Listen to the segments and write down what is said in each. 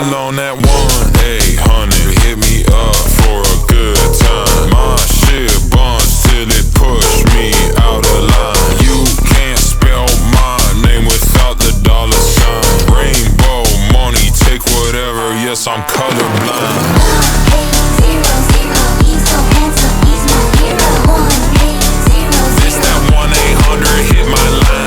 Still on that 1-800, hit me up for a good time. My shit buns till it push me out of line. You can't spell my name without the dollar sign. Rainbow money, take whatever, yes I'm colorblind. This that 1-800, hit my line.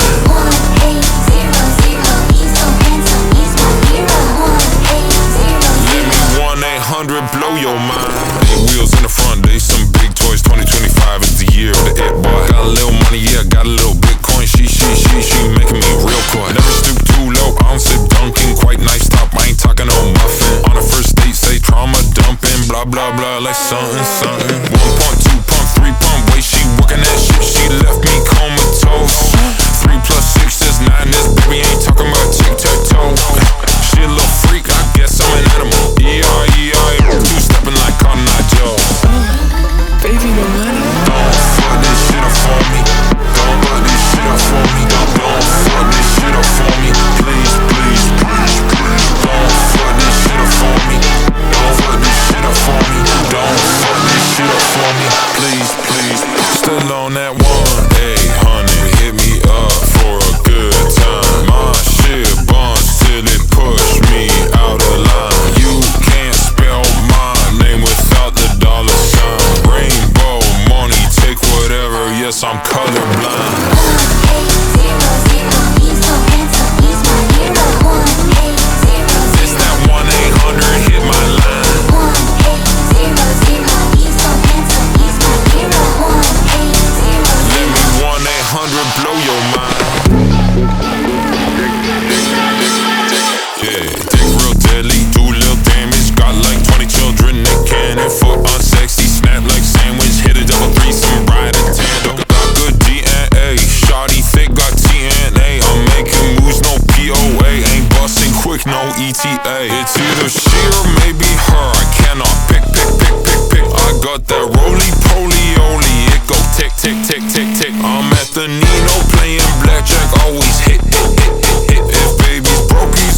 Let me 1-800 blow your mind. 8 wheels in the front, they some big toys. 2025 is the year of the it boy. Got a little money, yeah, got a little Bitcoin. She making me real coy. Never stoop too low, I don't sip Dunkin'. Quite nice top, I ain't talking no muffin. On a first date, say trauma dumping. Blah, blah, blah, like something. 1 pump, 2 pump, 3 pump. Way she working that shit, she left me comatose. 3 + 6 is 9, this baby ain't talking about tic-tac-toe. She a little freak, I guess I'm an animal. Two-stepping like Cotton Eye Joe. Baby, no money. Don't fuck this shit up for me. Don't fuck this shit up for me. Don't fuck this shit up for me. Please. Don't fuck this shit up for me. Don't fuck this shit up for me. Don't fuck this shit up for me. Please. Still on that 1-800, hit me up for a good time. My shit buns till it push me out of line. You can't spell my name without the dollar sign. Rainbow money, take whatever, yes I'm colorblind. This that 1-800, hit my line. Let me 1-800 blow your mind. Yeah, dick real deadly, do little damage. Got like 20 children, they cannon for unsexy. Snap like sandwich, hit a double threesome, ride a tandem. Got good DNA, shawty thick, got TNA. I'm making moves, no POA. Ain't busting quick, no ETA. It's either she or maybe her, I cannot pick. I got that roly-poly-oly, it go tick. I'm at the Nino playing blackjack, always hit. If baby's broke, he's